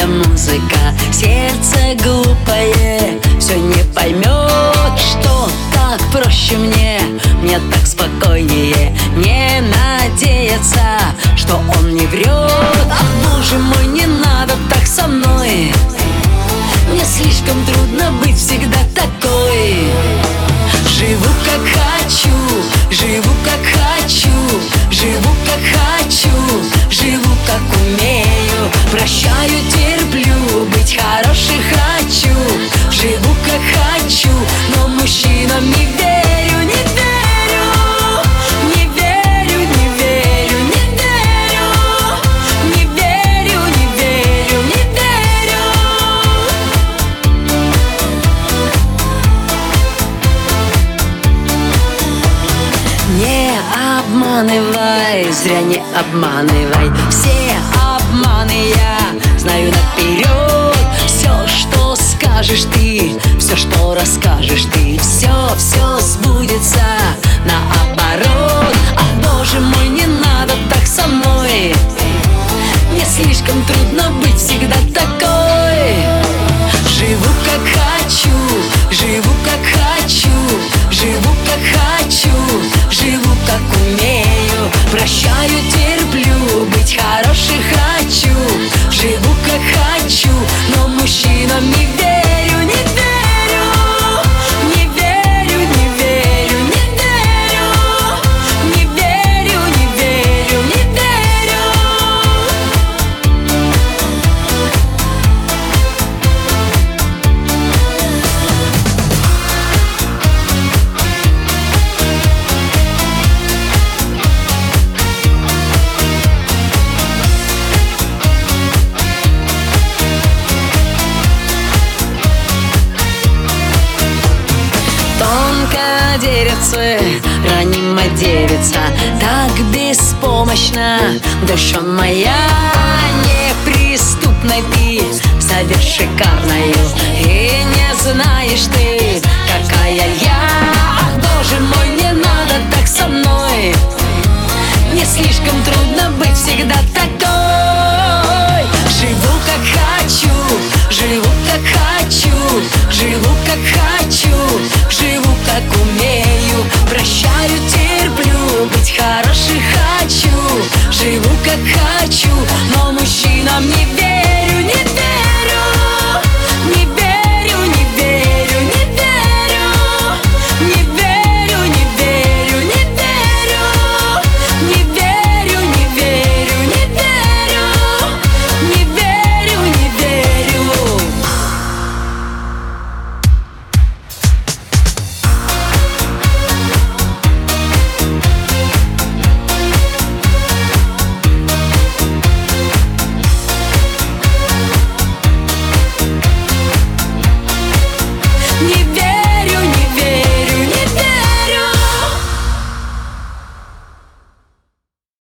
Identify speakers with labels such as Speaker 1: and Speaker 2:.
Speaker 1: тихая музыка, сердце глупое все не поймет, что так проще мне так спокойнее не надеяться, что он не врет. Ах, боже мой, не надо так со мной, мне слишком трудно быть всегда такой. Живу как хочу, живу как хочу, живу как хочу, живу как умею. Прощаю, терплю, быть хорошей хочу. Живу как хочу, но мужчинам не верю, не верю, не верю, не верю, не верю, не верю, не верю, не верю. Не обманывай, зря не обманывай. Все обманы я знаю наперед. Все, что скажешь ты, все, что расскажешь ты, все сбудется наоборот. Ах, боже мой, не надо так со мной, мне слишком трудно быть всегда такой. Живу как хочу, живу как хочу, живу как хочу, живу как умею. Прощаю, терплю, быть хорошей хочу. Живу как хочу, но мужчинам не верю, не верю, не верю, не верю, не верю, не верю, не верю, не верю. Деревце, ранимая девица, так беспомощна душа моя. Неприступной ты, совет шикарною, и не знаешь ты, какая я. Ах, боже мой, не надо так со мной, мне слишком трудно быть всегда такой. Живу как хочу, живу как хочу, живу как хочу, живу как умею. Прощаю, терплю, быть хорошей хочу. Живу как хочу, но мужчинам не верю.